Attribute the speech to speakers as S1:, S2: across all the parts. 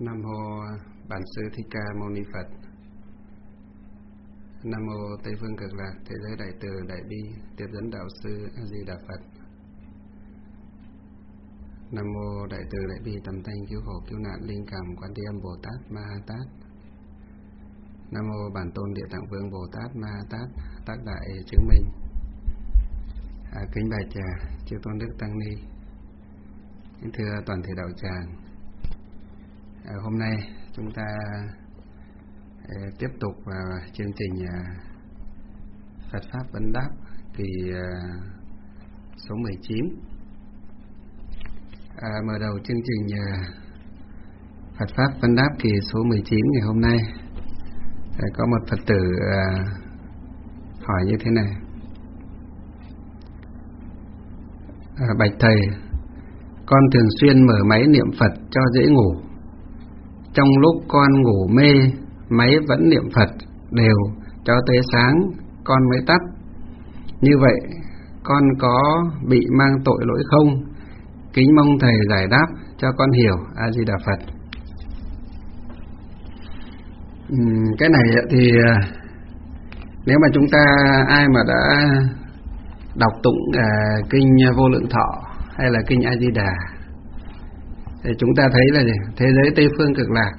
S1: Nam mô Bản Sư Thích Ca Mâu Ni Phật. Nam mô Tây Phương Cực Lạc Thế Giới Đại Từ Đại Bi Tiếp Dẫn Đạo Sư A Di Đà Phật. Nam mô Đại Từ Đại Bi Tầm Thanh Cứu Khổ Cứu Nạn Linh Cảm Quan Thế Âm Bồ Tát Ma Ha Tát. Nam mô Bản Tôn Địa Tạng Vương Bồ Tát Ma Ha Tát Tác Đại Chứng Minh. Kính bạch chư tôn đức tăng ni, thưa toàn thể đạo tràng. Hôm nay chúng ta tiếp tục vào chương trình Phật Pháp Vấn Đáp kỳ số 19. Mở đầu chương trình Phật Pháp Vấn Đáp kỳ số 19 ngày hôm nay, có một Phật tử hỏi như thế này: bạch Thầy, con thường xuyên mở máy niệm Phật cho dễ ngủ. Trong lúc con ngủ mê, máy vẫn niệm Phật đều cho tới sáng con mới tắt. Như vậy con có bị mang tội lỗi không? Kính mong Thầy giải đáp cho con hiểu. A Di Đà Phật. Cái này thì nếu mà chúng ta ai mà đã đọc tụng kinh Vô Lượng Thọ hay là kinh A Di Đà thì chúng ta thấy là thế giới Tây Phương Cực Lạc,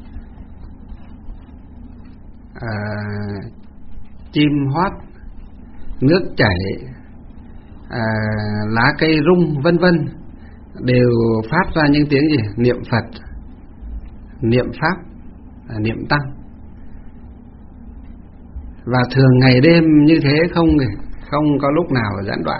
S1: chim hót, nước chảy, lá cây rung vân vân đều phát ra những tiếng gì? Niệm Phật, niệm Pháp, niệm Tăng. Và thường ngày đêm như thế, không có lúc nào gián đoạn.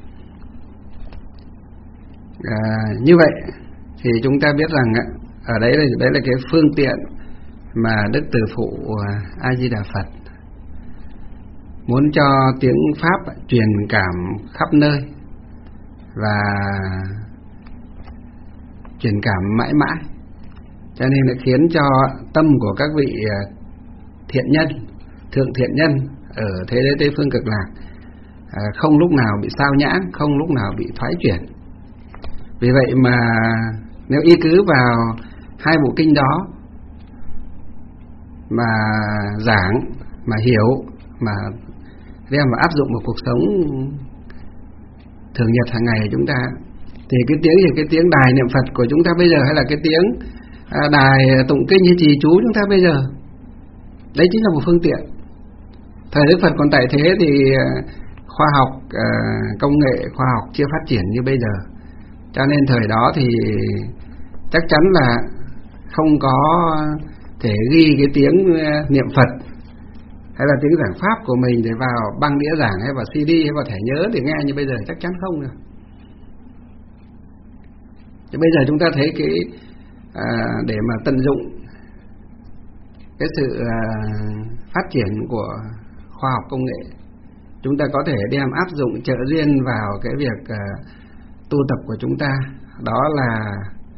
S1: Như vậy thì chúng ta biết rằng ở đấy là cái phương tiện mà Đức Từ Phụ A Di Đà Phật muốn cho tiếng Pháp truyền cảm khắp nơi và truyền cảm mãi mãi, cho nên là khiến cho tâm của các vị thiện nhân, thượng thiện nhân ở thế giới Tây Phương Cực Lạc không lúc nào bị sao nhãng, không lúc nào bị thoái chuyển. Vì vậy mà nếu y cứ vào hai bộ kinh đó mà giảng, mà hiểu, mà đem mà áp dụng vào cuộc sống thường nhật hàng ngày của chúng ta, thì cái tiếng gì? Cái tiếng đài niệm Phật của chúng ta bây giờ, hay là cái tiếng đài tụng kinh hay trì chú chúng ta bây giờ, đấy chính là một phương tiện. Thời Đức Phật còn tại thế thì khoa học, công nghệ khoa học chưa phát triển như bây giờ, cho nên thời đó thì chắc chắn là không có thể ghi cái tiếng niệm Phật hay là tiếng giảng Pháp của mình để vào băng đĩa giảng hay vào CD hay vào thẻ nhớ để nghe như bây giờ, chắc chắn không được. Thì bây giờ chúng ta thấy cái để mà tận dụng cái sự phát triển của khoa học công nghệ, chúng ta có thể đem áp dụng trợ duyên vào cái việc tu tập của chúng ta. Đó là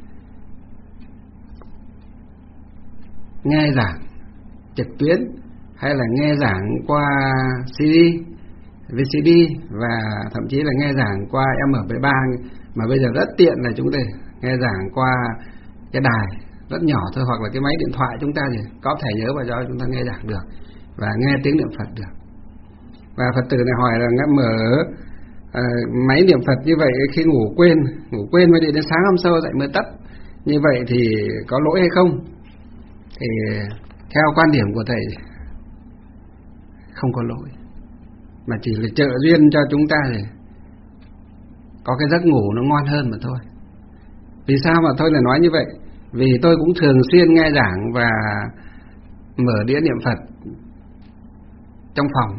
S1: nghe giảng trực tuyến hay là nghe giảng qua CD, VCD và thậm chí là nghe giảng qua MP3, mà bây giờ rất tiện là chúng ta nghe giảng qua cái đài rất nhỏ thôi, hoặc là cái máy điện thoại chúng ta thì có thẻ nhớ vào cho chúng ta nghe giảng được và nghe tiếng niệm Phật được. Và Phật tử này hỏi là mở máy niệm Phật như vậy khi ngủ quên mới đến sáng hôm sau dậy mới tắt, như vậy thì có lỗi hay không? Thì theo quan điểm của Thầy, không có lỗi, mà chỉ là trợ duyên cho chúng ta thì có cái giấc ngủ nó ngon hơn mà thôi. Vì sao mà tôi lại nói như vậy? Vì tôi cũng thường xuyên nghe giảng và mở đĩa niệm Phật trong phòng,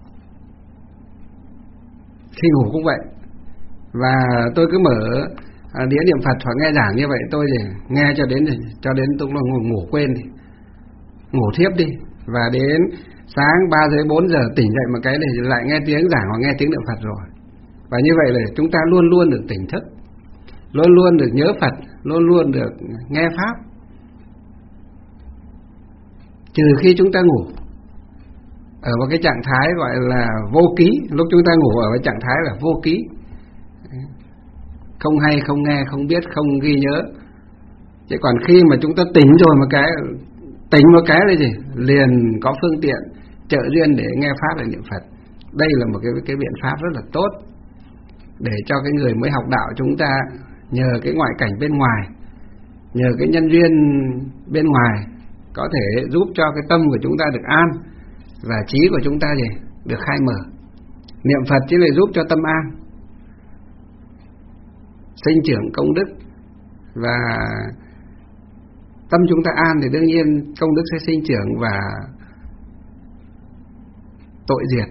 S1: khi ngủ cũng vậy. Và tôi cứ mở đĩa niệm Phật hoặc nghe giảng như vậy, tôi thì nghe cho đến lúc ngủ quên thì ngủ thiếp đi, và đến sáng 3 giờ 4 giờ tỉnh dậy một cái thì lại nghe tiếng giảng hoặc nghe tiếng niệm Phật rồi. Và như vậy là chúng ta luôn luôn được tỉnh thức, luôn luôn được nhớ Phật, luôn luôn được nghe Pháp, trừ khi chúng ta ngủ ở một cái trạng thái gọi là vô ký. Lúc chúng ta ngủ ở cái trạng thái là vô ký, không hay, không nghe, không biết, không ghi nhớ, Chứ còn khi mà chúng ta tỉnh rồi một cái là gì? Liền có phương tiện trợ duyên để nghe pháp để niệm Phật. Đây là một cái biện pháp rất là tốt để cho cái người mới học đạo chúng ta nhờ cái ngoại cảnh bên ngoài, nhờ cái nhân duyên bên ngoài có thể giúp cho cái tâm của chúng ta được an và trí của chúng ta gì? Được khai mở. Niệm Phật chỉ là giúp cho tâm an, sinh trưởng công đức, và tâm chúng ta an thì đương nhiên công đức sẽ sinh trưởng và tội diệt.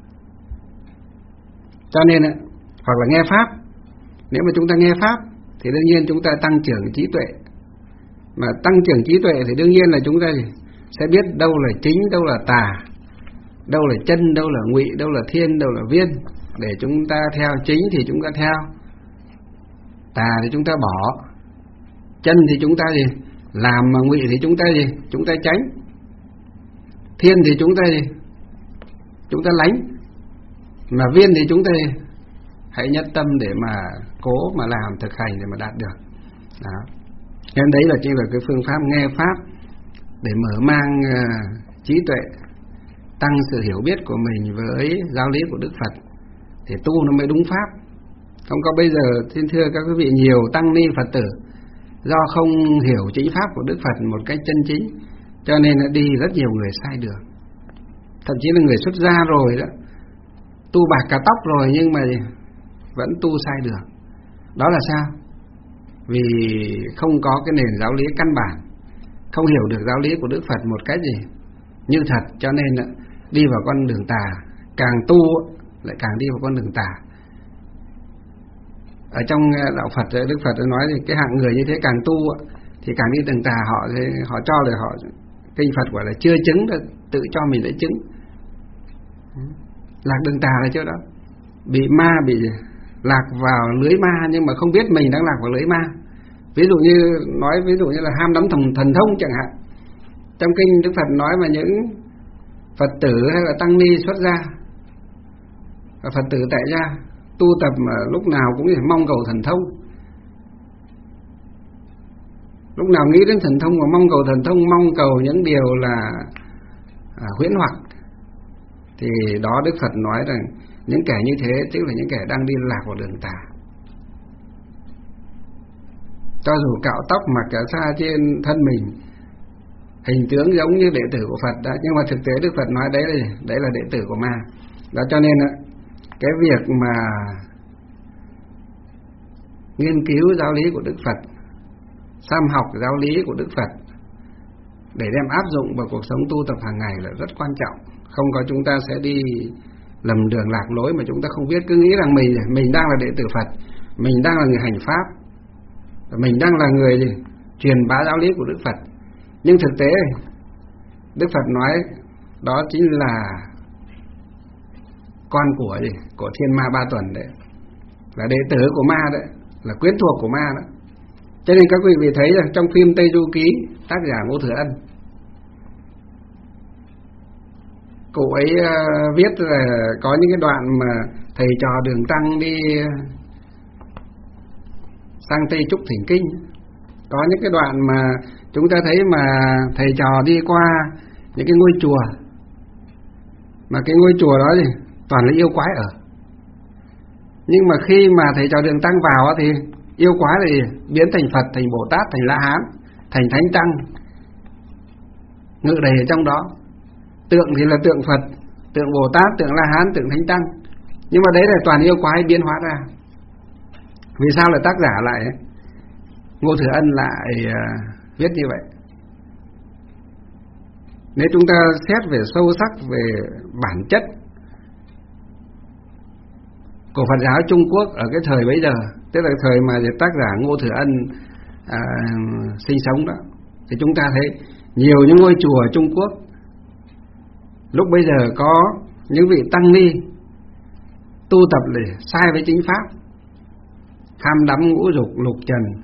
S1: Cho nên hoặc là nghe pháp, nếu mà chúng ta nghe pháp thì đương nhiên chúng ta tăng trưởng trí tuệ. Mà tăng trưởng trí tuệ thì đương nhiên là chúng ta sẽ biết đâu là chính, đâu là tà, đâu là chân, đâu là ngụy, đâu là thiên, đâu là viên, để chúng ta theo. Chính thì chúng ta theo, tà thì chúng ta bỏ, chân thì chúng ta làm, mà ngụy thì chúng ta chúng ta tránh, thiên thì chúng ta chúng ta lánh, mà viên thì chúng ta hãy nhất tâm để mà cố mà làm, thực hành để mà đạt được. Đó. Nên đấy là chính là cái phương pháp nghe pháp để mở mang trí tuệ, tăng sự hiểu biết của mình với giáo lý của Đức Phật, thì tu nó mới đúng pháp. Không có bây giờ xin thưa các quý vị, nhiều tăng ni Phật tử do không hiểu chính pháp của Đức Phật một cách chân chính, cho nên là đi rất nhiều người sai đường. Thậm chí là người xuất gia rồi đó, tu bạc cả tóc rồi nhưng mà vẫn tu sai đường. Đó là sao? Vì không có cái nền giáo lý căn bản, không hiểu được giáo lý của Đức Phật một cách như thật, cho nên là đi vào con đường tà. Càng tu lại càng đi vào con đường tà. Ở trong đạo Phật, Đức Phật đã nói thì cái hạng người như thế càng tu thì càng đi đường tà. Họ cho là họ, kinh Phật gọi là chưa chứng được, tự cho mình đã chứng. Lạc đường tà là chưa đó, bị ma, bị lạc vào lưới ma, nhưng mà không biết mình đang lạc vào lưới ma. Ví dụ như là ham đắm thần thông chẳng hạn. Trong kinh Đức Phật nói mà những Phật tử hay là tăng ni xuất gia và Phật tử tại gia tu tập mà lúc nào cũng mong cầu thần thông, lúc nào nghĩ đến thần thông và mong cầu thần thông, mong cầu những điều là huyễn hoặc, thì đó Đức Phật nói rằng những kẻ như thế tức là những kẻ đang đi lạc vào đường tà. Cho dù cạo tóc mặc cả sa trên thân mình, hình tướng giống như đệ tử của Phật đó, nhưng mà thực tế Đức Phật nói đấy là đệ tử của ma. Đó, cho nên cái việc mà nghiên cứu giáo lý của Đức Phật, tham học giáo lý của Đức Phật để đem áp dụng vào cuộc sống tu tập hàng ngày là rất quan trọng. Không có chúng ta sẽ đi lầm đường lạc lối mà chúng ta không biết, cứ nghĩ rằng mình đang là đệ tử Phật, mình đang là người hành pháp, mình đang là người truyền bá giáo lý của Đức Phật. Nhưng thực tế Đức Phật nói đó chính là con của thiên ma ba tuần đấy, là đệ tử của ma đấy, là quyến thuộc của ma đó. Cho nên các quý vị thấy rằng trong phim Tây Du Ký, tác giả Ngô Thừa Ân, cụ ấy viết là có những cái đoạn mà thầy trò Đường Tăng đi sang Tây Trúc Thỉnh Kinh. Có những cái đoạn mà chúng ta thấy mà thầy trò đi qua những cái ngôi chùa, mà cái ngôi chùa đó toàn là yêu quái ở. Nhưng mà khi mà thầy trò Đường Tăng vào thì yêu quái thì biến thành Phật, thành Bồ Tát, thành La Hán, thành Thánh Tăng, ngự đầy ở trong đó. Tượng thì là tượng Phật, tượng Bồ Tát, tượng La Hán, tượng Thánh Tăng, nhưng mà đấy là toàn yêu quái biến hóa ra. Vì sao là tác giả lại Ngô Thừa Ân lại viết như vậy? Nếu chúng ta xét về sâu sắc về bản chất của Phật giáo Trung Quốc ở cái thời bấy giờ, tức là thời mà tác giả Ngô Thừa Ân sinh sống đó, thì chúng ta thấy nhiều những ngôi chùa Trung Quốc lúc bây giờ có những vị tăng ni tu tập để sai với chính pháp, tham đắm ngũ dục lục trần,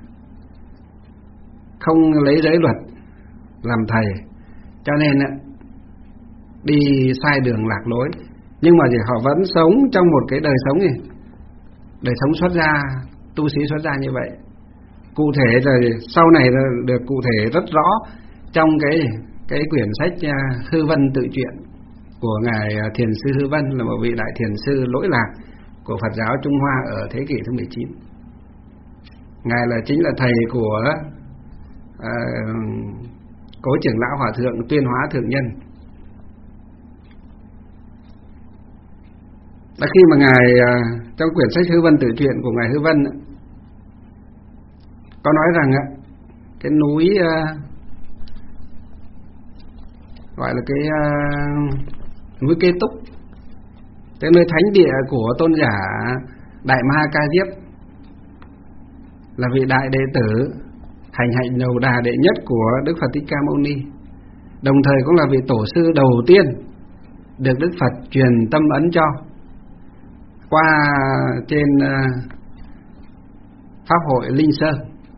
S1: không lấy giới luật làm thầy, cho nên đi sai đường lạc lối. Nhưng mà họ vẫn sống trong một cái đời sống đời sống xuất gia, tu sĩ xuất gia như vậy. cụ thể rồi sau này được cụ thể rất rõ trong cái quyển sách Hư Vân tự truyện của ngài Thiền sư Hư Vân, là một vị đại thiền sư lỗi lạc của Phật giáo Trung Hoa ở thế kỷ thứ 19. Ngài chính là thầy của Cố trưởng lão Hòa thượng Tuyên Hóa Thượng Nhân. Đã khi mà ngài trong quyển sách Hư Vân tự truyện của ngài Hư Vân có nói rằng cái núi gọi là cái núi Kê Túc, cái nơi thánh địa của tôn giả Đại Ma Ca Diếp, là vị đại đệ tử hành hạnh đầu đà đệ nhất của Đức Phật Thích Ca Mâu Ni, đồng thời cũng là vị tổ sư đầu tiên được Đức Phật truyền tâm ấn cho qua trên pháp hội Linh Sơn.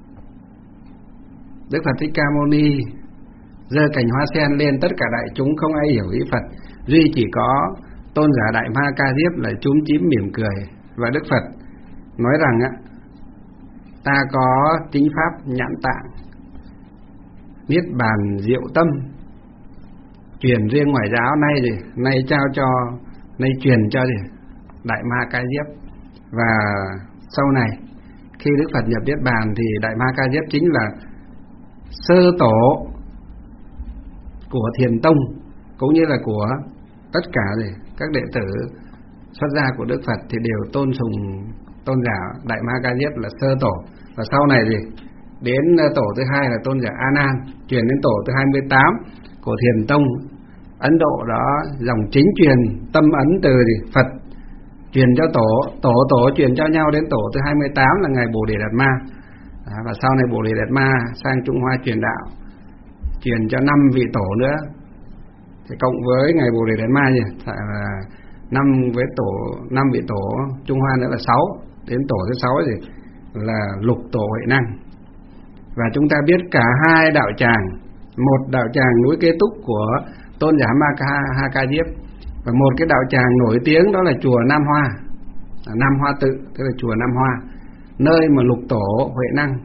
S1: Đức Phật Thích Ca Mâu Ni giơ cành hoa sen lên, tất cả đại chúng không ai hiểu ý Phật, duy chỉ có tôn giả Đại Ma Ca Diếp là chúm chím mỉm cười. Và Đức Phật nói rằng ta có chính pháp nhãn tạng, niết bàn diệu tâm, truyền riêng ngoại giáo, nay trao cho, nay truyền cho Đại Ma Ca Diếp. Và sau này khi Đức Phật nhập niết bàn thì Đại Ma Ca Diếp chính là sơ tổ của Thiền Tông, cũng như là của tất cả các đệ tử xuất gia của Đức Phật thì đều tôn sùng tôn giả Đại Ma Ca Diếp là sơ tổ. Và sau này đến tổ thứ hai là tôn giả A Nan, truyền đến tổ thứ 28 của Thiền Tông Ấn Độ, đó dòng chính truyền tâm ấn từ Phật truyền cho tổ truyền cho nhau đến tổ thứ 28 là ngài Bồ Đề Đạt Ma. Và sau này Bồ Đề Đạt Ma sang Trung Hoa truyền đạo, truyền cho 5 vị tổ nữa, thì cộng với ngài Bồ Đề Đạt Ma là 5 vị tổ Trung Hoa nữa là 6, đến tổ thứ 6 là Lục Tổ Huệ Năng. Và chúng ta biết cả hai đạo tràng, một đạo tràng núi Kê Túc của tôn giả Ma Ca Diếp, và một cái đạo tràng nổi tiếng đó là chùa Nam Hoa, Nam Hoa Tự, tức là chùa Nam Hoa, nơi mà Lục Tổ Huệ Năng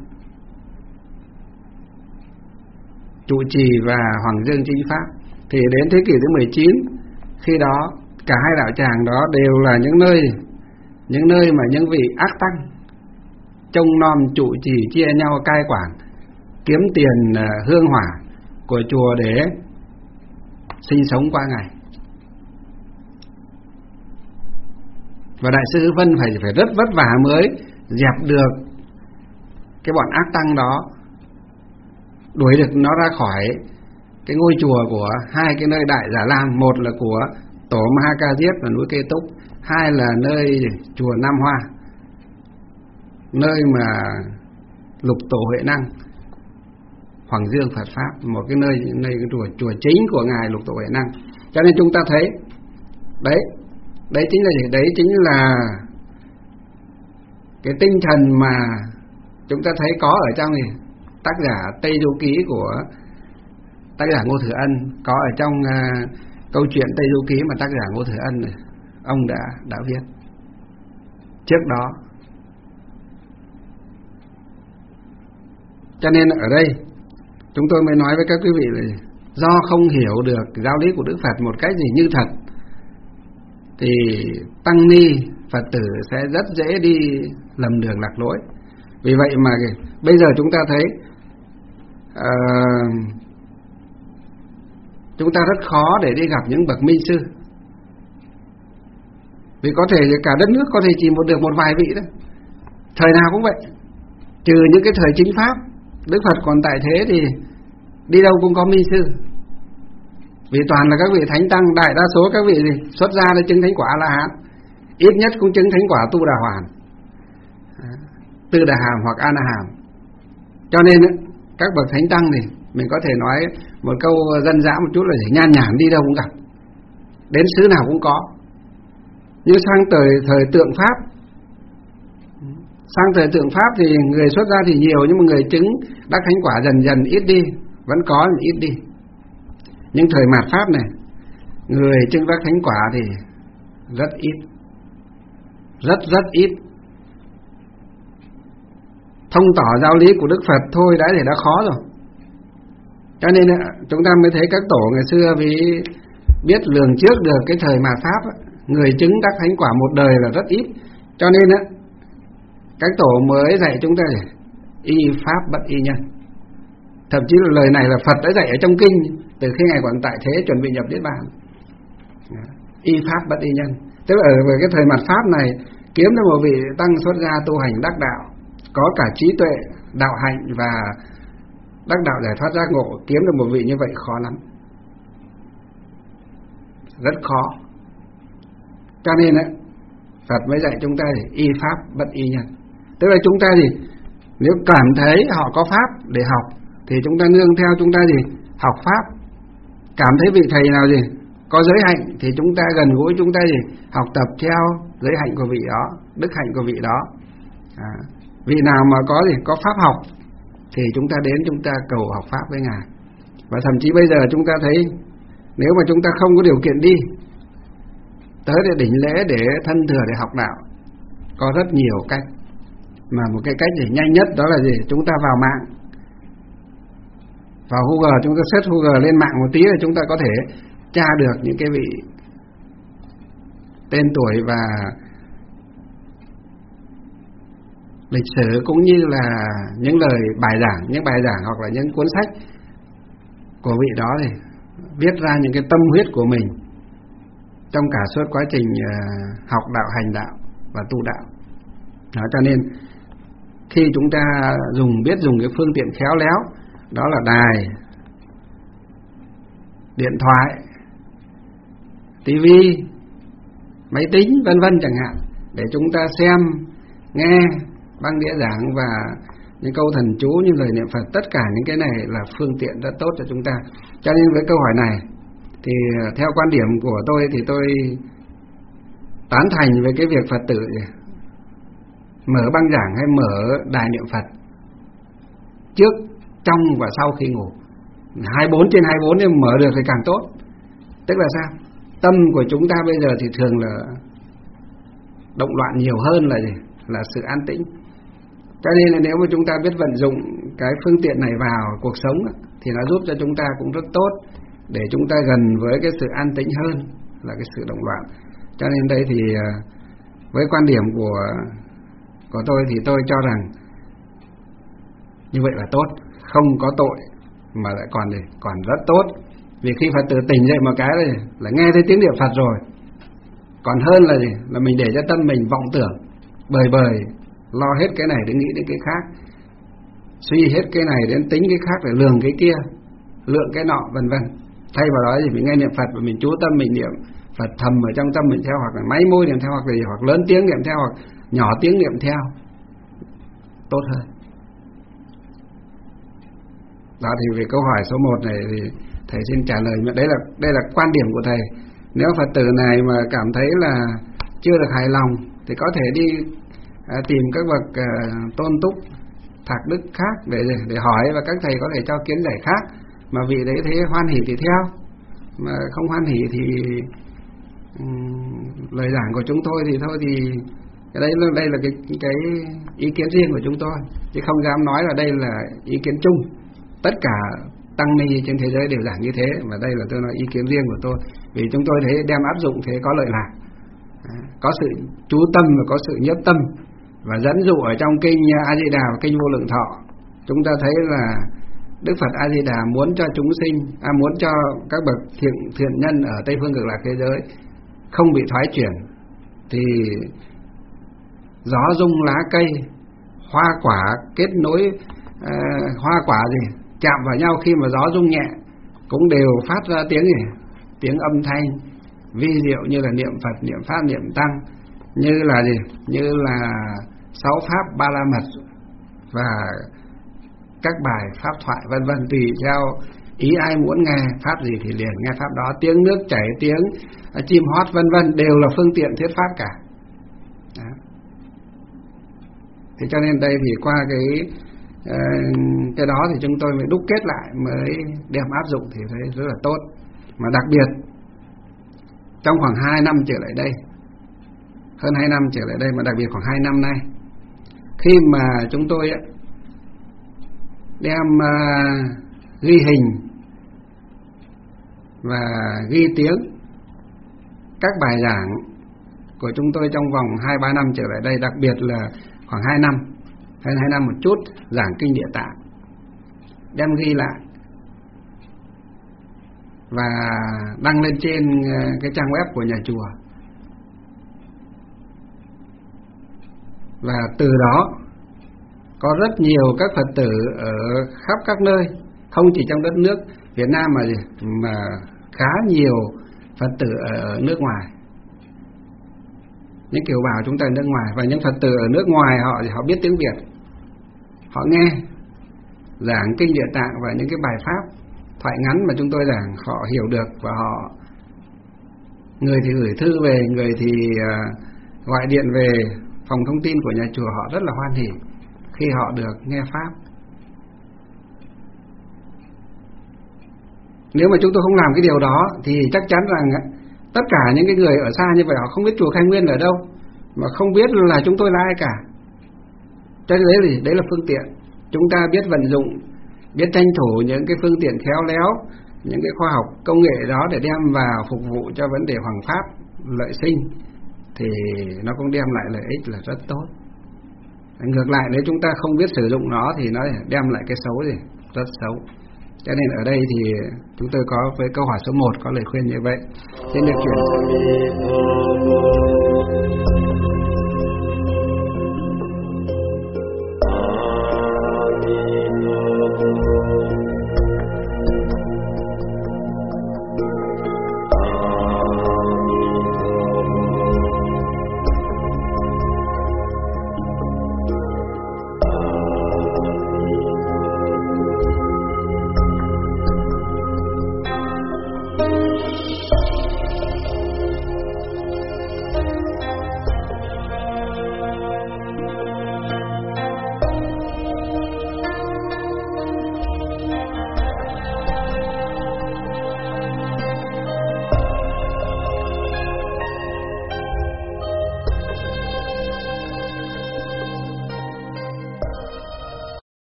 S1: trụ trì và Hoàng Dương Chính Pháp. Thì đến thế kỷ thứ 19, khi đó cả hai đạo tràng đó đều là những nơi mà những vị ác tăng trông nom trụ trì, chia nhau cai quản, kiếm tiền hương hỏa của chùa để sinh sống qua ngày. Và Đại sư Hư Vân phải rất vất vả mới dẹp được cái bọn ác tăng đó, đuổi được nó ra khỏi cái ngôi chùa của hai cái nơi Đại Già Lam, một là của tổ Ma Ca Diếp là núi Kê Túc, hai là nơi chùa Nam Hoa, nơi mà Lục Tổ Huệ Năng Hoàng Dương Phật Pháp, một cái nơi chùa chính của ngài Lục Tổ Huệ Năng. Cho nên chúng ta thấy đấy chính là gì? Đấy chính là cái tinh thần mà chúng ta thấy có ở trong tác giả Tây Du Ký của tác giả Ngô Thừa Ân, có ở trong câu chuyện Tây Du Ký mà tác giả Ngô Thừa Ân này, ông đã viết trước đó. Cho nên ở đây chúng tôi mới nói với các quý vị là do không hiểu được giáo lý của Đức Phật một cách như thật, thì tăng ni Phật tử sẽ rất dễ đi lầm đường lạc lối. Vì vậy mà bây giờ chúng ta thấy chúng ta rất khó để đi gặp những bậc minh sư, vì có thể cả đất nước có thể chỉ được một vài vị đó, thời nào cũng vậy, trừ những cái thời chính pháp Đức Phật còn tại thế thì đi đâu cũng có minh sư, vì toàn là các vị thánh tăng, đại đa số các vị xuất gia để chứng thánh quả A-la-hán, ít nhất cũng chứng thánh quả Tu Đà Hoàn, Tư Đà Hàm hoặc A Na Hàm. Cho nên các bậc thánh tăng thì mình có thể nói một câu dân dã một chút là nhan nhản đi đâu cũng gặp, đến xứ nào cũng có. Như sang thời tượng Pháp, sang thời tượng Pháp thì người xuất gia thì nhiều, nhưng mà người chứng đắc thánh quả dần dần ít đi, vẫn có nhưng ít đi. Nhưng thời mạt Pháp này, người chứng đắc thánh quả thì rất ít, rất ít. thông tỏ giáo lý của Đức Phật thôi đã thì đã khó rồi. Cho nên chúng ta mới thấy các tổ ngày xưa vì biết lường trước được cái thời mạt Pháp, người chứng đắc thánh quả một đời là rất ít. Cho nên các tổ mới dạy chúng ta để y pháp bất y nhân. Thậm chí là lời này là Phật đã dạy ở trong kinh từ khi Ngài còn tại thế chuẩn bị nhập Niết Bàn. Y pháp bất y nhân, tức là ở cái thời mạt Pháp này kiếm được một vị tăng xuất gia tu hành đắc đạo, có cả trí tuệ, đạo hạnh và đắc đạo giải thoát giác ngộ, kiếm được một vị như vậy khó lắm, rất khó. Cho nên Phật mới dạy chúng ta thì y pháp bất y nhân. Tức là chúng ta thì nếu cảm thấy họ có pháp để học thì chúng ta nương theo, chúng ta gì học pháp. Cảm thấy vị thầy nào gì có giới hạnh thì chúng ta gần gũi, chúng ta gì học tập theo giới hạnh của vị đó, đức hạnh của vị đó. Vị nào mà có gì có pháp học thì chúng ta đến, chúng ta cầu học pháp với Ngài. Và thậm chí bây giờ chúng ta thấy nếu mà chúng ta không có điều kiện đi tới để đỉnh lễ để thân thừa để học đạo, có rất nhiều cách. Mà một cái cách gì nhanh nhất đó là gì? Chúng ta vào mạng, vào Google, chúng ta search Google lên mạng một tí là chúng ta có thể tra được những cái vị tên tuổi và lịch sử, cũng như là những lời bài giảng hoặc là những cuốn sách của vị đó thì viết ra những cái tâm huyết của mình trong cả suốt quá trình học đạo, hành đạo và tu đạo. Đó, cho nên khi chúng ta biết dùng cái phương tiện khéo léo, đó là đài, điện thoại, tivi, máy tính vân vân chẳng hạn, để chúng ta xem, nghe băng đĩa giảng và những câu thần chú, những lời niệm Phật, tất cả những cái này là phương tiện rất tốt cho chúng ta. Cho nên với câu hỏi này thì theo quan điểm của tôi thì tôi tán thành với cái việc Phật tử mở băng giảng hay mở đài niệm Phật trước, trong và sau khi ngủ, 24/24 nếu mở được thì càng tốt. Tức là sao? Tâm của chúng ta bây giờ thì thường là động loạn nhiều hơn là sự an tĩnh. Cho nên là nếu mà chúng ta biết vận dụng cái phương tiện này vào cuộc sống thì nó giúp cho chúng ta cũng rất tốt, để chúng ta gần với cái sự an tĩnh hơn là cái sự động loạn. Cho nên đây thì với quan điểm của tôi thì tôi cho rằng như vậy là tốt, không có tội mà lại còn rất tốt. Vì khi Phật tử tỉnh dậy một cái là nghe thấy tiếng niệm Phật rồi, còn hơn là là mình để cho tâm mình vọng tưởng bời lo hết cái này đến nghĩ đến cái khác, suy hết cái này đến tính cái khác, để lường cái kia, lượng cái nọ vân vân. Thay vào đó thì mình nghe niệm Phật và mình chú tâm mình niệm Phật thầm ở trong tâm mình theo, hoặc là máy môi niệm theo, hoặc lớn tiếng niệm theo, hoặc nhỏ tiếng niệm theo, tốt hơn. Đó thì về câu hỏi số 1 này thì thầy xin trả lời, đây là quan điểm của thầy. Nếu Phật tử này mà cảm thấy là chưa được hài lòng thì có thể đi tìm các bậc tôn túc thạc đức khác để hỏi, và các thầy có thể cho kiến giải khác. Mà vị đấy thấy hoan hỉ thì theo, mà không hoan hỉ thì lời giảng của chúng tôi thì thôi, thì đây là cái ý kiến riêng của chúng tôi, chứ không dám nói là đây là ý kiến chung. Tất cả tăng ni trên thế giới đều giảng như thế, mà đây là tôi nói ý kiến riêng của tôi, vì chúng tôi thấy đem áp dụng thế có lợi lạc, có sự chú tâm và có sự nhiếp tâm. Và dẫn dụ ở trong kinh A Di Đà, kinh Vô Lượng Thọ, chúng ta thấy là Đức Phật A Di Đà muốn cho chúng sinh, muốn cho các bậc thiện nhân ở Tây phương Cực Lạc thế giới không bị thoái chuyển, thì gió rung lá cây, hoa quả kết nối, hoa quả chạm vào nhau khi mà gió rung nhẹ cũng đều phát ra tiếng âm thanh vi diệu, như là niệm Phật, niệm Pháp, niệm Tăng, như là 6 pháp Ba La Mật và các bài pháp thoại vân vân, tùy theo ý ai muốn nghe pháp gì thì liền nghe pháp đó. Tiếng nước chảy, tiếng chim hót vân vân đều là phương tiện thuyết pháp cả. Đó. Thì cho nên đây thì qua cái đó thì chúng tôi mới đúc kết lại, mới đem áp dụng thì thấy rất là tốt. Mà đặc biệt trong khoảng 2 năm trở lại đây, hơn 2 năm trở lại đây, mà đặc biệt khoảng 2 năm nay, khi mà chúng tôi đem ghi hình và ghi tiếng các bài giảng của chúng tôi trong vòng 2-3 năm trở lại đây, đặc biệt là khoảng 2 năm, hơn 2 năm một chút, giảng kinh Địa Tạng, đem ghi lại và đăng lên trên cái trang web của nhà chùa. Và từ đó có rất nhiều các Phật tử ở khắp các nơi, không chỉ trong đất nước Việt Nam mà khá nhiều Phật tử ở nước ngoài. Những kiều bào chúng ta ở nước ngoài, và những Phật tử ở nước ngoài họ biết tiếng Việt, họ nghe giảng kinh Địa Tạng và những cái bài pháp thoại ngắn mà chúng tôi giảng, họ hiểu được, và họ, người thì gửi thư về, người thì gọi điện về phòng thông tin của nhà chùa, họ rất là hoan hỉ khi họ được nghe pháp. Nếu mà chúng tôi không làm cái điều đó thì chắc chắn rằng tất cả những cái người ở xa như vậy họ không biết chùa Khai Nguyên ở đâu, mà không biết là chúng tôi là ai cả. Cho nên đấy là phương tiện. Chúng ta biết vận dụng, biết tranh thủ những cái phương tiện khéo léo, những cái khoa học công nghệ đó để đem vào phục vụ cho vấn đề hoằng pháp lợi sinh, thì nó cũng đem lại lợi ích là rất tốt. Ngược lại, nếu chúng ta không biết sử dụng nó thì nó đem lại cái xấu gì rất xấu. Cho nên ở đây thì chúng tôi có với câu hỏi số 1 có lời khuyên như vậy. Xin được chuyển.